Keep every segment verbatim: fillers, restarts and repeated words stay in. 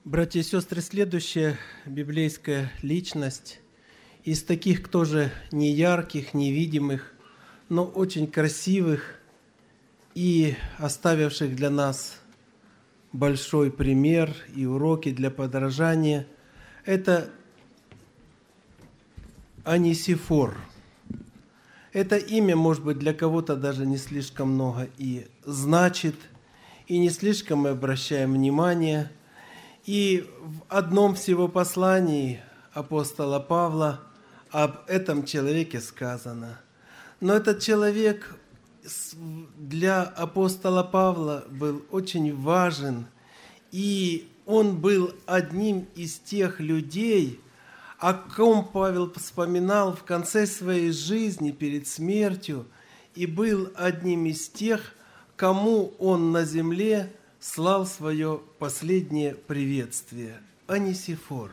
Братья и сестры, следующая библейская личность из таких тоже не ярких, невидимых, но очень красивых и оставивших для нас большой пример и уроки для подражания, это Онисифор. Это имя, может быть, для кого-то даже не слишком много и значит, и не слишком мы обращаем внимание. И в одном всего послании апостола Павла об этом человеке сказано. Но этот человек для апостола Павла был очень важен, и он был одним из тех людей, о ком Павел вспоминал в конце своей жизни перед смертью, и был одним из тех, кому он на земле слал свое последнее приветствие. Онисифор.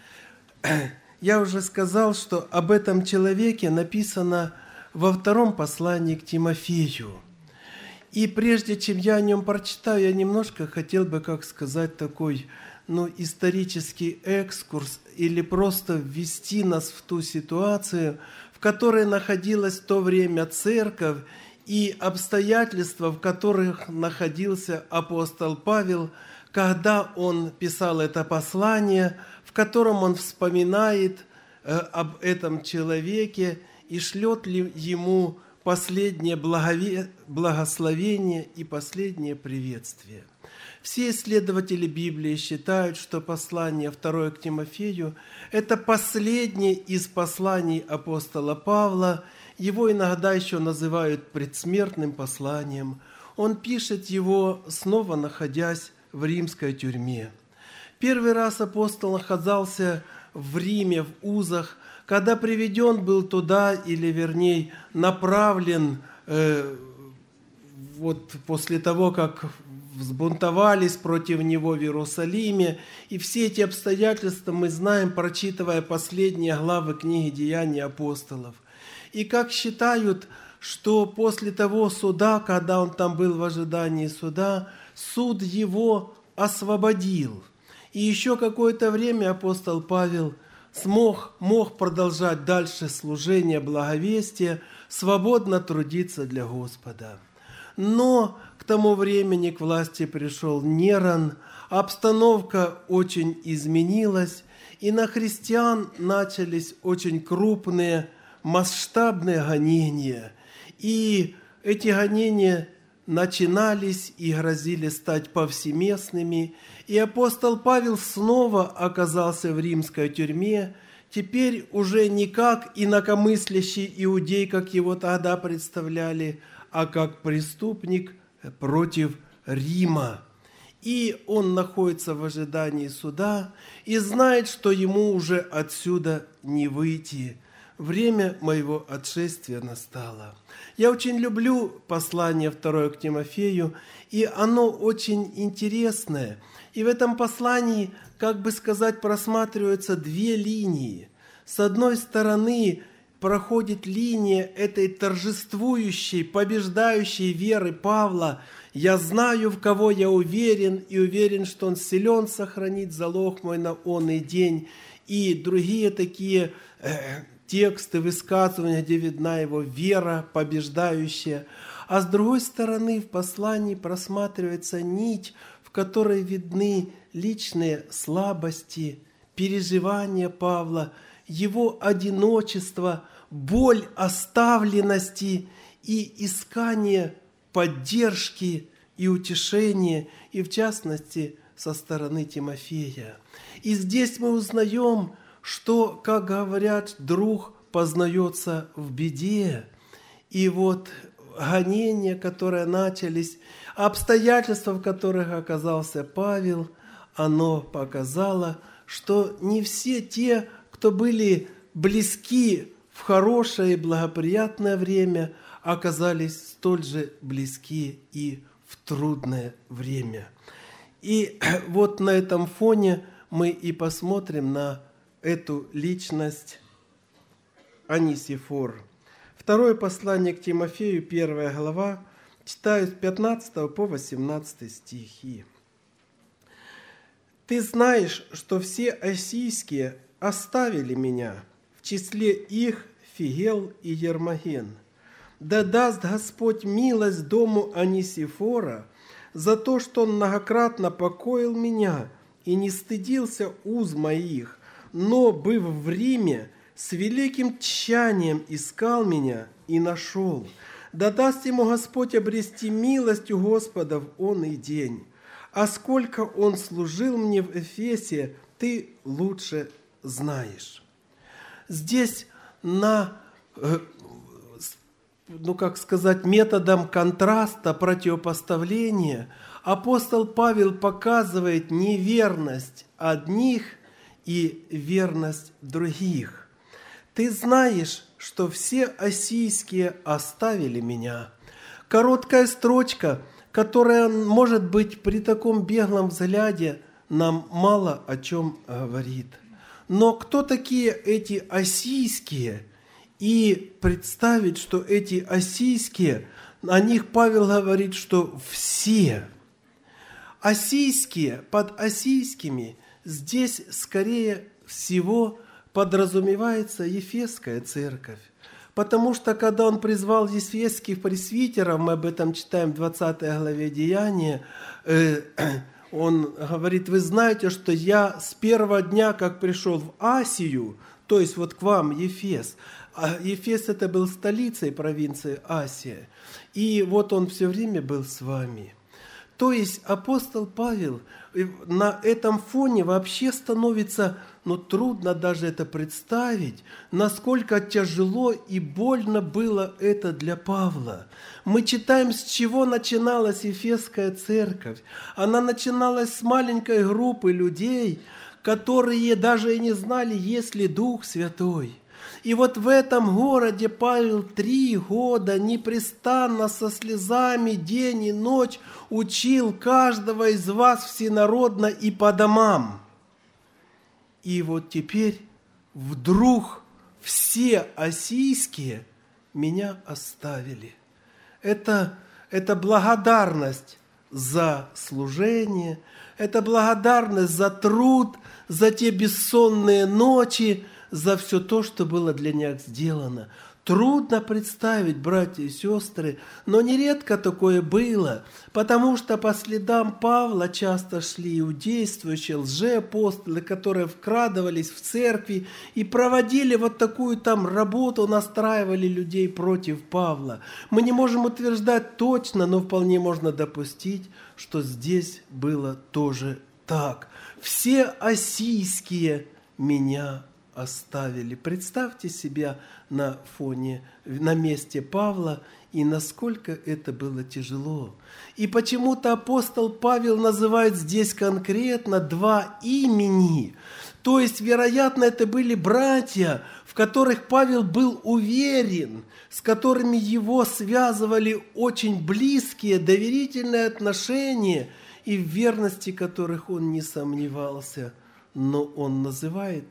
Я уже сказал, что об этом человеке написано во втором послании к Тимофею. И прежде чем я о нем прочитаю, я немножко хотел бы, как сказать, такой ну, исторический экскурс или просто ввести нас в ту ситуацию, в которой находилась в то время церковь, и обстоятельства, в которых находился апостол Павел, когда он писал это послание, в котором он вспоминает э, об этом человеке и шлет ли ему последнее благове... благословение и последнее приветствие. Все исследователи Библии считают, что послание второе к Тимофею – это последнее из посланий апостола Павла. Его иногда еще называют предсмертным посланием. Он пишет его, снова находясь в римской тюрьме. Первый раз апостол оказался в Риме, в Узах, когда приведен был туда, или вернее направлен э, вот после того, как взбунтовались против него в Иерусалиме. И все эти обстоятельства мы знаем, прочитывая последние главы книги «Деяний апостолов». И как считают, что после того суда, когда он там был в ожидании суда, суд его освободил. И еще какое-то время апостол Павел смог, мог продолжать дальше служение благовестия, свободно трудиться для Господа. Но к тому времени к власти пришел Нерон, обстановка очень изменилась, и на христиан начались очень крупные масштабные гонения. И эти гонения начинались и грозили стать повсеместными. И апостол Павел снова оказался в римской тюрьме, теперь уже не как инакомыслящий иудей, как его тогда представляли, а как преступник против Рима. И он находится в ожидании суда и знает, что ему уже отсюда не выйти. Время моего отшествия настало. Я очень люблю послание второе к Тимофею, и оно очень интересное. И в этом послании, как бы сказать, просматриваются две линии. С одной стороны, проходит линия этой торжествующей, побеждающей веры Павла. «Я знаю, в кого я уверен, и уверен, что он силен сохранить залог мой на онный день». И другие такие э, тексты, высказывания, где видна его вера побеждающая. А с другой стороны, в послании просматривается нить, в которой видны личные слабости, переживания Павла, его одиночество, боль оставленности и искание поддержки и утешения, и в частности со стороны Тимофея. И здесь мы узнаем, что, как говорят, друг познается в беде. И вот гонения, которые начались, обстоятельства, в которых оказался Павел, оно показало, что не все те, кто были близки в хорошее и благоприятное время, оказались столь же близки и в трудное время. И вот на этом фоне мы и посмотрим на эту личность Онисифор. Второе послание к Тимофею, первая глава, читаю с пятнадцатого по восемнадцатый стихи. Ты знаешь, что все ассийские оставили меня, в числе их Фигел и Ермоген. Да даст Господь милость дому Анисифора за то, что он многократно покоил меня и не стыдился уз моих, но, быв в Риме, с великим тщанием искал меня и нашел. Да даст ему Господь обрести милость у Господа в он и день. А сколько он служил мне в Эфесе, ты лучше знаешь. Здесь на, ну как сказать, методом контраста, противопоставления апостол Павел показывает неверность одних и верность других. Ты знаешь, что все ассийские оставили меня. Короткая строчка, которая, может быть, при таком беглом взгляде нам мало о чем говорит. Но кто такие эти ассийские? И представить, что эти ассийские, о них Павел говорит, что все. Ассийские, под ассийскими здесь, скорее всего, подразумевается Ефесская церковь. Потому что, когда он призвал ефесских пресвитеров, мы об этом читаем в двадцатой главе Деяния, э, он говорит: вы знаете, что я с первого дня, как пришел в Асию, то есть вот к вам, Ефес, а Ефес это был столицей провинции Асия, и вот он все время был с вами. То есть апостол Павел на этом фоне вообще становится, ну трудно даже это представить, насколько тяжело и больно было это для Павла. Мы читаем, с чего начиналась Ефесская церковь. Она начиналась с маленькой группы людей, которые даже и не знали, есть ли Дух Святой. И вот в этом городе Павел три года непрестанно со слезами день и ночь учил каждого из вас всенародно и по домам. И вот теперь вдруг все ассийские меня оставили. Это, это благодарность за служение, это благодарность за труд, за те бессонные ночи, за все то, что было для них сделано. Трудно представить, братья и сестры, но нередко такое было, потому что по следам Павла часто шли иудействующие лжеапостолы, которые вкрадывались в церкви и проводили вот такую там работу, настраивали людей против Павла. Мы не можем утверждать точно, но вполне можно допустить, что здесь было тоже так. Все ассийские меня оставили. Представьте себя на фоне, на месте Павла, и насколько это было тяжело. И почему-то апостол Павел называет здесь конкретно два имени. То есть, вероятно, это были братья, в которых Павел был уверен, с которыми его связывали очень близкие, доверительные отношения, и в верности которых он не сомневался. Но он называет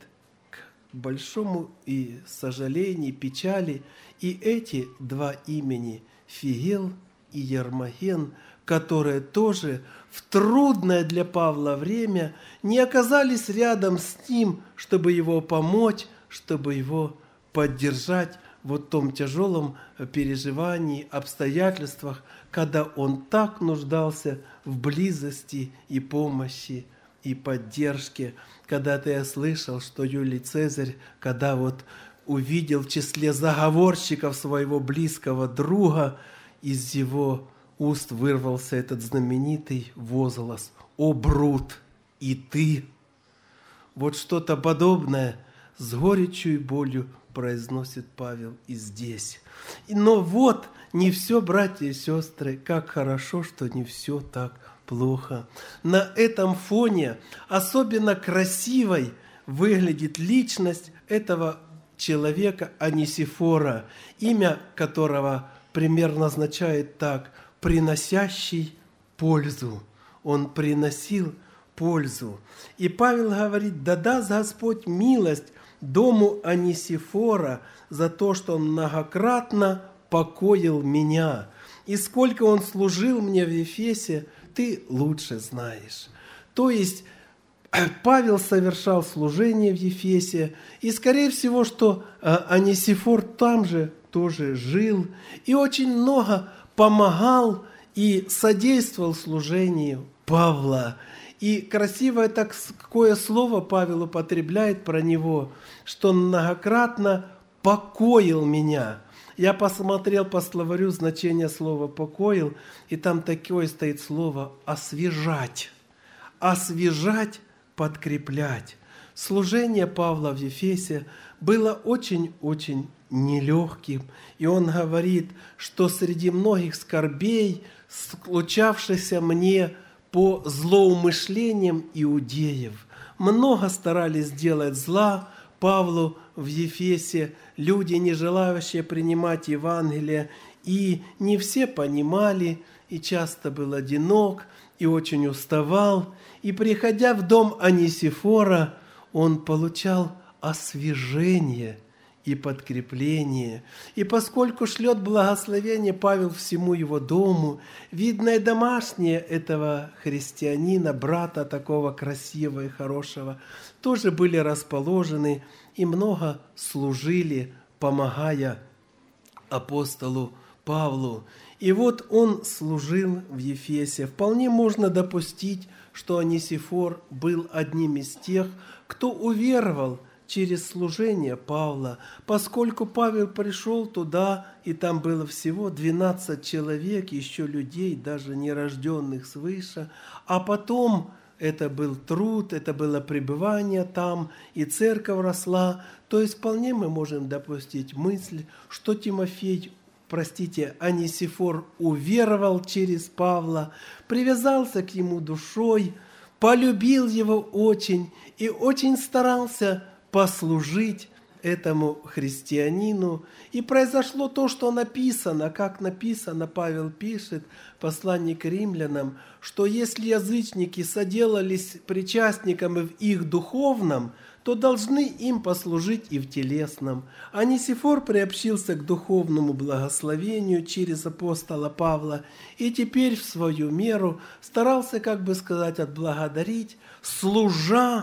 большому и сожалению, печали и эти два имени Фигел и Ермоген, которые тоже в трудное для Павла время не оказались рядом с ним, чтобы его помочь, чтобы его поддержать в вот том тяжелом переживании, обстоятельствах, когда он так нуждался в близости и помощи и поддержке. Когда-то я слышал, что Юлий Цезарь, когда вот увидел в числе заговорщиков своего близкого друга, из его уст вырвался этот знаменитый возглас: «О, Брут, и ты!» Вот что-то подобное с горечью и болью произносит Павел и здесь. Но вот не все, братья и сестры, как хорошо, что не все так плохо. На этом фоне особенно красивой выглядит личность этого человека Анисифора, имя которого примерно означает так: приносящий пользу. Он приносил пользу. И Павел говорит: да даст Господь милость дому Анисифора за то, что он многократно покоил меня. И сколько он служил мне в Ефесе, ты лучше знаешь. То есть Павел совершал служение в Ефесе, и, скорее всего, что Онисифор там же тоже жил, и очень много помогал и содействовал служению Павла. И красивое такое слово Павел употребляет про него, что он многократно покоил меня. Я посмотрел по словарю значение слова «покоил», и там такое стоит слово «освежать». Освежать, подкреплять. Служение Павла в Ефесе было очень-очень нелегким. И он говорит, что среди многих скорбей, случавшихся мне по злоумышлениям иудеев, много старались сделать зла Павлу в Ефесе, люди, не желающие принимать Евангелие, и не все понимали, и часто был одинок, и очень уставал. И, приходя в дом Онисифора, он получал освежение и подкрепление. И поскольку шлет благословение Павел всему его дому, видное домашнее этого христианина, брата такого красивого и хорошего, тоже были расположены и много служили, помогая апостолу Павлу. И вот он служил в Ефесе. Вполне можно допустить, что Онисифор был одним из тех, кто уверовал через служение Павла, поскольку Павел пришел туда, и там было всего двенадцать человек, еще людей, даже нерожденных свыше, а потом это был труд, это было пребывание там, и церковь росла. То есть вполне мы можем допустить мысль, что Тимофей, простите, Онисифор уверовал через Павла, привязался к ему душой, полюбил его очень и очень старался послужить этому христианину. И произошло то, что написано, как написано, Павел пишет, посланник римлянам, что если язычники соделались причастниками в их духовном, то должны им послужить и в телесном. Онисифор приобщился к духовному благословению через апостола Павла и теперь в свою меру старался, как бы сказать, отблагодарить, служа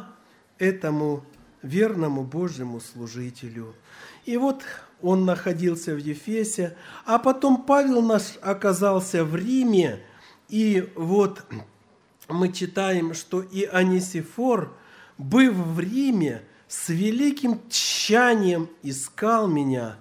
этому верному Божьему служителю. И вот он находился в Ефесе, а потом Павел наш оказался в Риме, и вот мы читаем, что и Онисифор, быв в Риме, с великим тщанием искал меня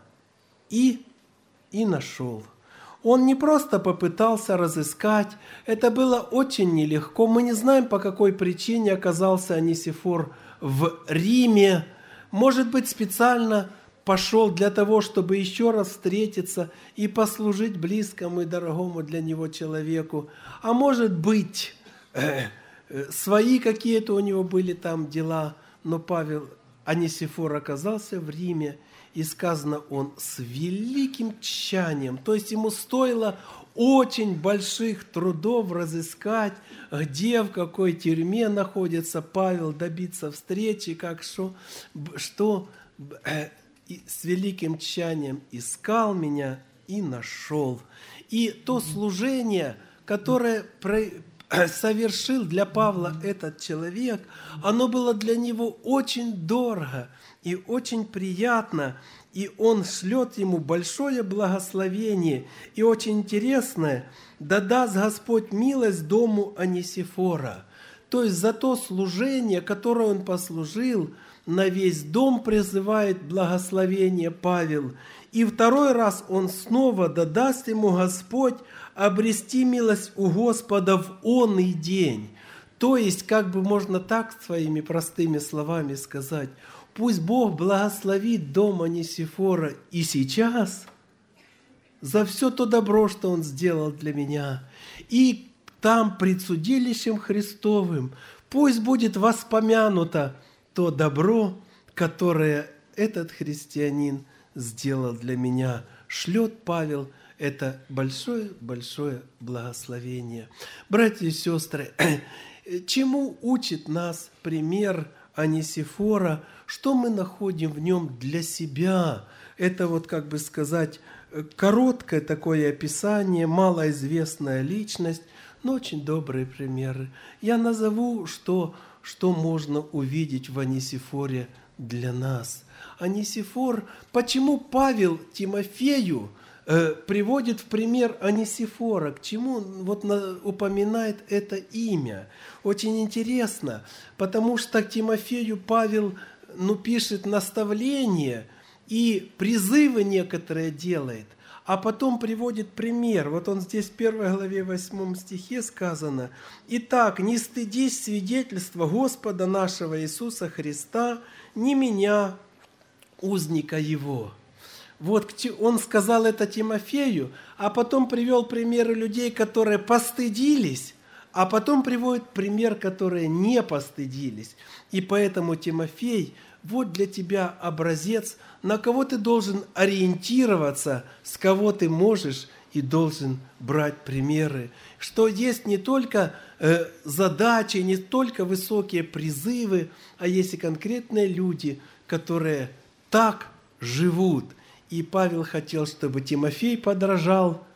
и, и нашел. Он не просто попытался разыскать, это было очень нелегко. Мы не знаем, по какой причине оказался Онисифор в Риме. Может быть, специально пошел для того, чтобы еще раз встретиться и послужить близкому и дорогому для него человеку. А может быть, э, э, свои какие-то у него были там дела, но Павел, Онисифор оказался в Риме, и сказано, он с великим тщанием, то есть ему стоило очень больших трудов разыскать, где, в какой тюрьме находится Павел, добиться встречи, как что, что э, с великим тщанием искал меня и нашел. И то служение, которое совершил для Павла этот человек, оно было для него очень дорого и очень приятно, и он шлет ему большое благословение. И очень интересное, да даст Господь милость дому Онисифора. То есть за то служение, которое он послужил, на весь дом призывает благословение Павел. И второй раз он снова да даст ему Господь обрести милость у Господа в онный день. То есть, как бы можно так своими простыми словами сказать, пусть Бог благословит дом Онисифора и сейчас за все то добро, что он сделал для меня. И там, пред судилищем Христовым, пусть будет воспомянуто то добро, которое этот христианин сделал для меня. Шлет Павел это большое-большое благословение. Братья и сестры, чему учит нас пример Онисифора, что мы находим в нем для себя? Это вот, как бы сказать, короткое такое описание, малоизвестная личность, но очень добрые примеры. Я назову, что, что можно увидеть в Онисифоре для нас. Онисифор, почему Павел Тимофею э, приводит в пример Онисифора, к чему вот на, упоминает это имя? Очень интересно, потому что Тимофею Павел ну, пишет наставление и призывы некоторые делает, а потом приводит пример. Вот он здесь в первой главе восьмом стихе сказано: «Итак, не стыдись свидетельства Господа нашего Иисуса Христа, не меня, узника Его». Вот он сказал это Тимофею, а потом привел примеры людей, которые постыдились, а потом приводит пример, которые не постыдились. И поэтому, Тимофей, вот для тебя образец, на кого ты должен ориентироваться, с кого ты можешь и должен брать примеры. Что есть не только э, задачи, не только высокие призывы, а есть и конкретные люди, которые так живут. И Павел хотел, чтобы Тимофей подражал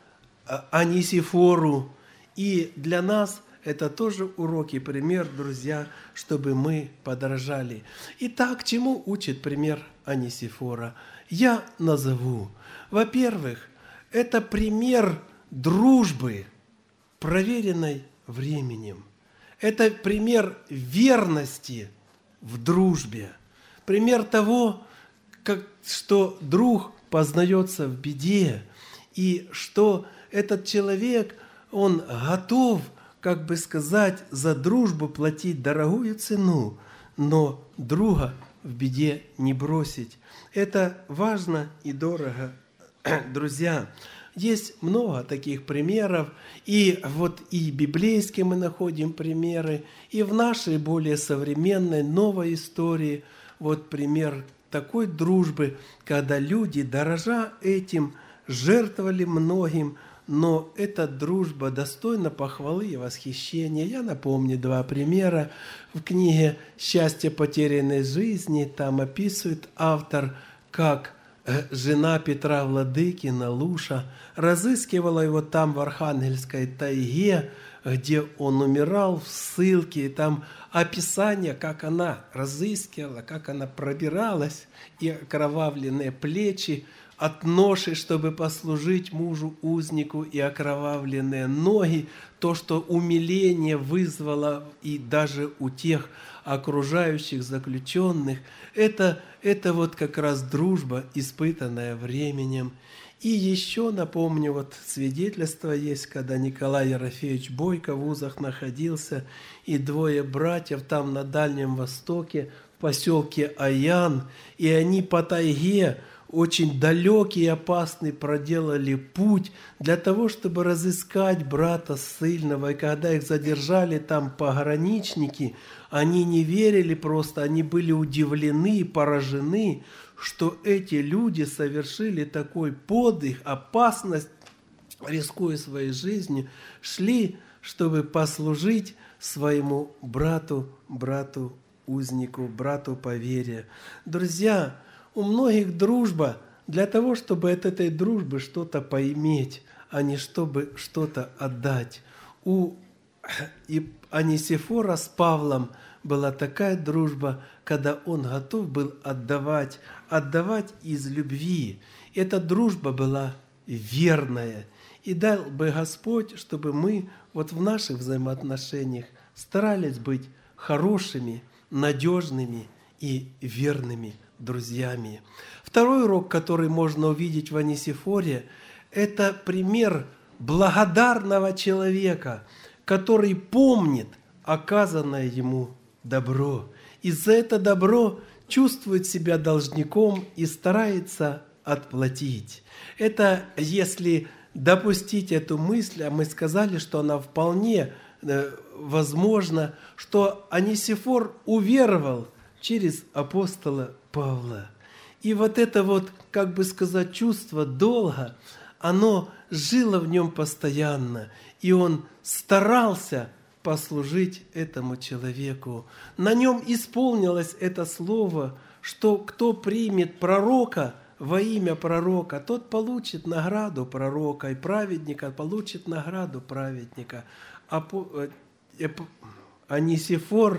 Онисифору. И для нас это тоже урок и пример, друзья, чтобы мы подражали. Итак, чему учит пример Онисифора? Я назову. Во-первых, это пример дружбы, проверенной временем. Это пример верности в дружбе. Пример того, как, что друг познается в беде, и что этот человек, он готов, как бы сказать, за дружбу платить дорогую цену, но друга в беде не бросить. Это важно и дорого, друзья. Есть много таких примеров, и вот и библейские мы находим примеры, и в нашей более современной, новой истории вот пример такой дружбы, когда люди, дорожа этим, жертвовали многим, но эта дружба достойна похвалы и восхищения. Я напомню два примера. В книге «Счастье потерянной жизни» там описывает автор, как жена Петра Владыкина, Луша, разыскивала его там в Архангельской тайге, где он умирал в ссылке, и там описание, как она разыскивала, как она пробиралась, и окровавленные плечи от ноши, чтобы послужить мужу-узнику, и окровавленные ноги, то, что умиление вызвало и даже у тех окружающих заключенных, это, это вот как раз дружба, испытанная временем. И еще напомню, вот свидетельство есть, когда Николай Ерофеевич Бойко в Узах находился, и двое братьев там на Дальнем Востоке, в поселке Аян, и они по тайге, очень далекий и опасный, проделали путь для того, чтобы разыскать брата ссыльного. И когда их задержали там пограничники, они не верили просто, они были удивлены и поражены, что эти люди совершили такой подвиг, опасность, рискуя своей жизнью, шли, чтобы послужить своему брату, брату-узнику, брату по вере. Друзья, у многих дружба для того, чтобы от этой дружбы что-то поиметь, а не чтобы что-то отдать. У Онисифора с Павлом была такая дружба, когда он готов был отдавать, отдавать из любви. Эта дружба была верная. И дал бы Господь, чтобы мы вот в наших взаимоотношениях старались быть хорошими, надежными и верными друзьями. Второй урок, который можно увидеть в Онисифоре, это пример благодарного человека, который помнит оказанное ему добро. И за это добро чувствует себя должником и старается отплатить. Это если допустить эту мысль, а мы сказали, что она вполне э, возможна, что Онисифор уверовал через апостола Павла. И вот это вот, как бы сказать, чувство долга, оно жило в нем постоянно, и он старался послужить этому человеку. На нем исполнилось это слово, что кто примет пророка во имя пророка, тот получит награду пророка, и праведника получит награду праведника. А Онисифор,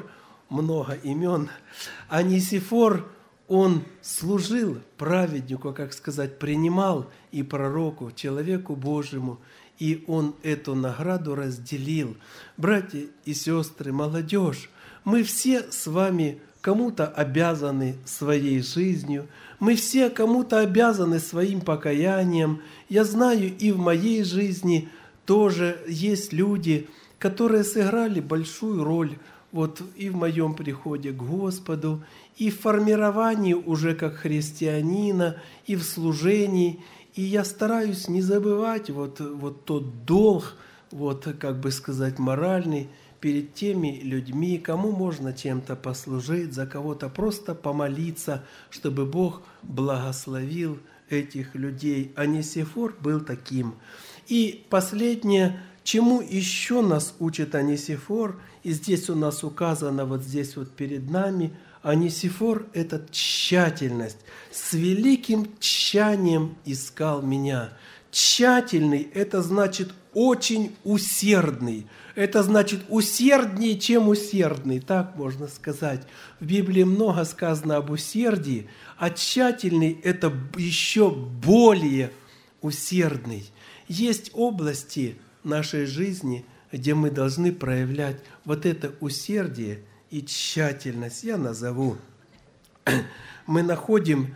много имен. Анисифор, он служил праведнику, как сказать, принимал и пророку, человеку Божьему, и он эту награду разделил. Братья и сестры, молодежь, мы все с вами кому-то обязаны своей жизнью, мы все кому-то обязаны своим покаянием. Я знаю, и в моей жизни тоже есть люди, которые сыграли большую роль вот и в моем приходе к Господу, и в формировании уже как христианина, и в служении. И я стараюсь не забывать вот, вот тот долг, вот, как бы сказать, моральный, перед теми людьми, кому можно чем-то послужить, за кого-то просто помолиться, чтобы Бог благословил этих людей. Анисифор был таким. И последнее, чему еще нас учит Анисифор, и здесь у нас указано, вот здесь вот перед нами, Анисифор – это тщательность. С великим тщанием искал меня. Тщательный – это значит очень усердный. Это значит усерднее, чем усердный, так можно сказать. В Библии много сказано об усердии, а тщательный – это еще более усердный. Есть области нашей жизни, где мы должны проявлять вот это усердие и тщательность. Я назову. Мы находим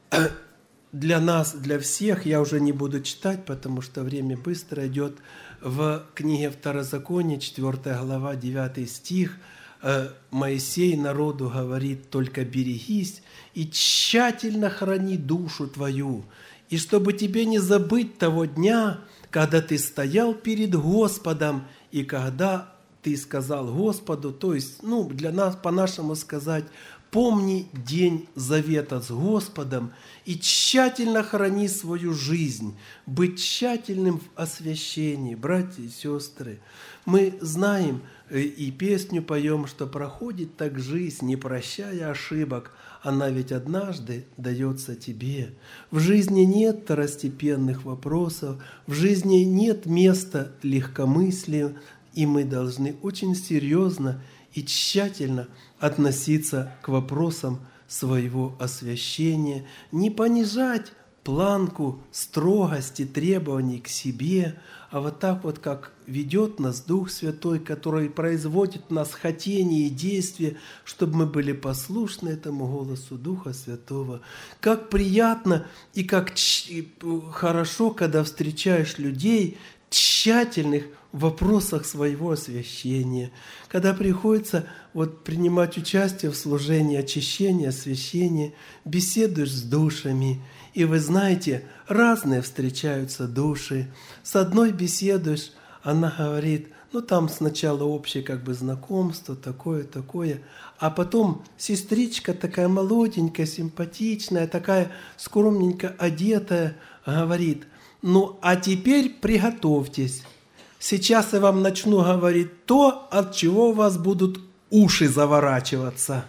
для нас, для всех, я уже не буду читать, потому что время быстро идет, в книге Второзакония, четвёртая глава, девятый стих, Моисей народу говорит: «Только берегись и тщательно храни душу твою, и чтобы тебе не забыть того дня, когда ты стоял перед Господом, и когда ты сказал Господу», то есть, ну, для нас, по-нашему сказать, «Помни день завета с Господом и тщательно храни свою жизнь, быть тщательным в освящении». Братья и сестры, мы знаем и песню поем, что проходит так жизнь, не прощая ошибок, она ведь однажды дается тебе. В жизни нет второстепенных вопросов, в жизни нет места легкомыслию, и мы должны очень серьезно и тщательно относиться к вопросам своего освящения, не понижать планку строгости, требований к себе, а вот так вот, как ведет нас Дух Святой, который производит в нас хотение и действие, чтобы мы были послушны этому голосу Духа Святого. Как приятно и как хорошо, когда встречаешь людей, тщательных в вопросах своего освящения, когда приходится вот принимать участие в служении очищения, освящения, беседуешь с душами, и вы знаете, разные встречаются души. С одной беседуешь, она говорит, ну там сначала общее как бы знакомство, такое, такое, а потом сестричка такая молоденькая, симпатичная, такая скромненько одетая, говорит: «Ну, а теперь приготовьтесь. Сейчас я вам начну говорить то, от чего у вас будут уши заворачиваться».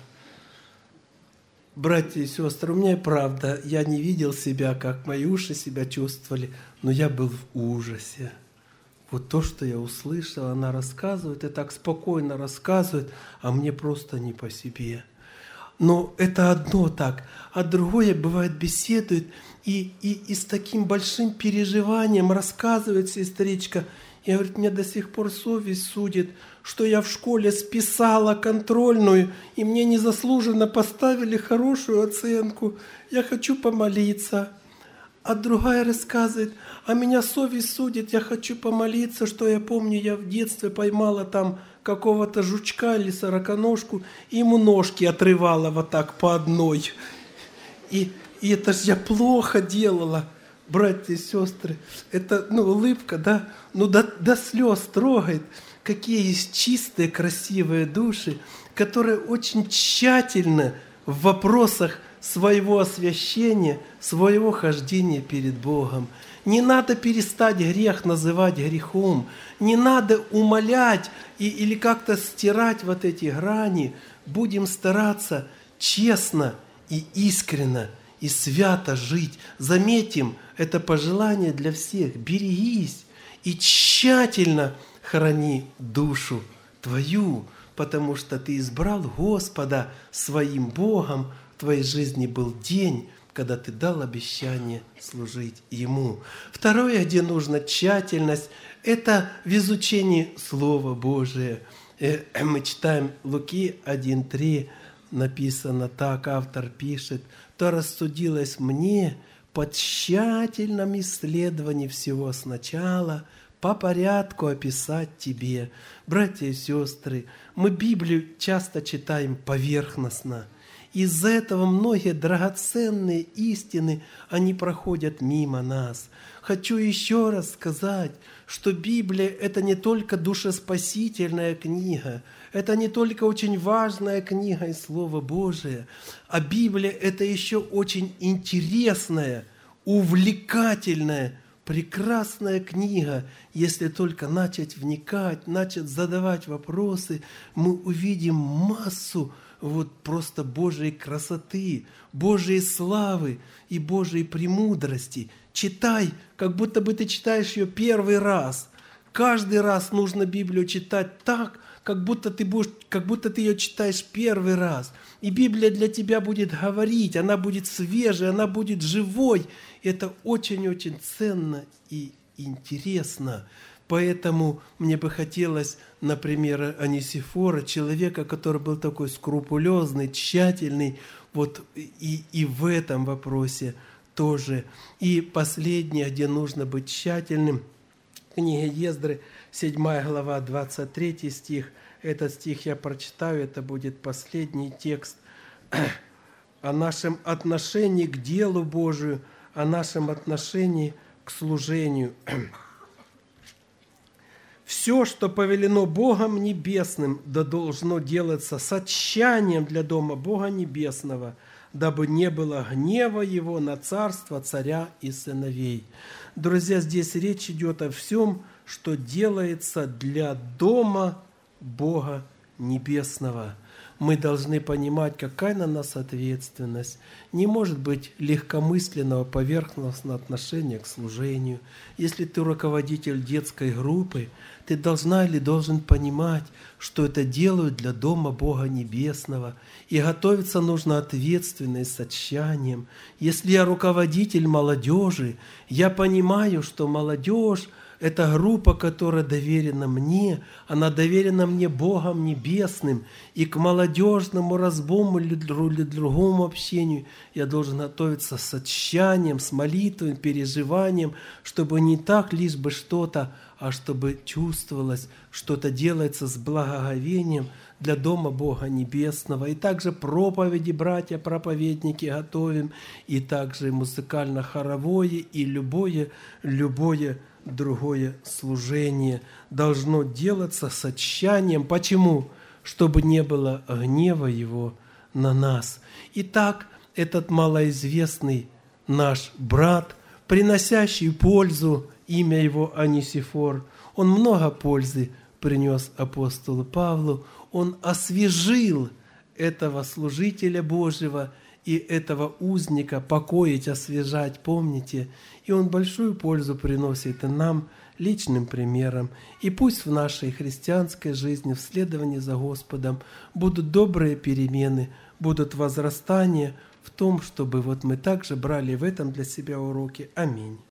Братья и сестры, у меня правда, я не видел себя, как мои уши себя чувствовали, но я был в ужасе. Вот то, что я услышал, она рассказывает, и так спокойно рассказывает, а мне просто не по себе. Но это одно так, а другое, бывает, беседует и, и, и с таким большим переживанием рассказывает сестричка. И говорит, мне до сих пор совесть судит, что я в школе списала контрольную, и мне незаслуженно поставили хорошую оценку. Я хочу помолиться. А другая рассказывает, а меня совесть судит, я хочу помолиться, что я помню, я в детстве поймала там какого-то жучка или сороконожку, и ему ножки отрывала вот так по одной. И, и это же я плохо делала. Братья и сестры, это, ну, улыбка, да, ну, до, до слез трогает. Какие есть чистые, красивые души, которые очень тщательно в вопросах своего освящения, своего хождения перед Богом. Не надо перестать грех называть грехом, не надо умалять и, или как-то стирать вот эти грани. Будем стараться честно и искренно и свято жить. Заметим, это пожелание для всех. Берегись и тщательно храни душу твою, потому что ты избрал Господа своим Богом. В твоей жизни был день, когда ты дал обещание служить Ему. Второе, где нужна тщательность, это в изучении Слова Божия. Мы читаем Луки один три, написано так, автор пишет: «То рассудилось мне по тщательном исследовании всего сначала, по порядку описать тебе». Братья и сестры, мы Библию часто читаем поверхностно. Из-за этого многие драгоценные истины, они проходят мимо нас. Хочу еще раз сказать, что Библия – это не только душеспасительная книга, это не только очень важная книга из Слова Божия, а Библия – это еще очень интересная, увлекательная, прекрасная книга. Если только начать вникать, начать задавать вопросы, мы увидим массу вот просто Божьей красоты, Божьей славы и Божьей премудрости. Читай, как будто бы ты читаешь ее первый раз. Каждый раз нужно Библию читать так, как будто ты будешь, как будто ты ее читаешь первый раз. И Библия для тебя будет говорить, она будет свежей, она будет живой. Это очень-очень ценно и интересно. Поэтому мне бы хотелось, например, Онисифора, человека, который был такой скрупулезный, тщательный, вот и, и в этом вопросе тоже. И последнее, где нужно быть тщательным, книга Ездры, седьмая глава, двадцать третий стих. Этот стих я прочитаю, это будет последний текст о нашем отношении к делу Божию, о нашем отношении к служению. «Все, что повелено Богом Небесным, да должно делаться с отчаянием для дома Бога Небесного, дабы не было гнева Его на царство царя и сыновей». Друзья, здесь речь идет о всем, что делается для дома Бога Небесного. Мы должны понимать, какая на нас ответственность. Не может быть легкомысленного, поверхностного отношения к служению. Если ты руководитель детской группы, ты должна или должен понимать, что это делают для дома Бога Небесного. И готовиться нужно ответственно и с отчаянием. Если я руководитель молодежи, я понимаю, что молодежь – это группа, которая доверена мне, она доверена мне Богом Небесным, и к молодежному разбому или другому общению я должен готовиться с отчаянием, с молитвой, переживанием, чтобы не так лишь бы что-то, а чтобы чувствовалось, что-то делается с благоговением для дома Бога Небесного. И также проповеди, братья, проповедники готовим, и также музыкально-хоровое, и любое, любое другое служение должно делаться с отчаянием. Почему? Чтобы не было гнева Его на нас. Итак, этот малоизвестный наш брат, приносящий пользу, имя его Онисифор, он много пользы принес апостолу Павлу. Он освежил этого служителя Божьего и этого узника, покоить, освежать, помните? И он большую пользу приносит и нам, личным примером. И пусть в нашей христианской жизни, в следовании за Господом, будут добрые перемены, будут возрастания в том, чтобы вот мы также брали в этом для себя уроки. Аминь.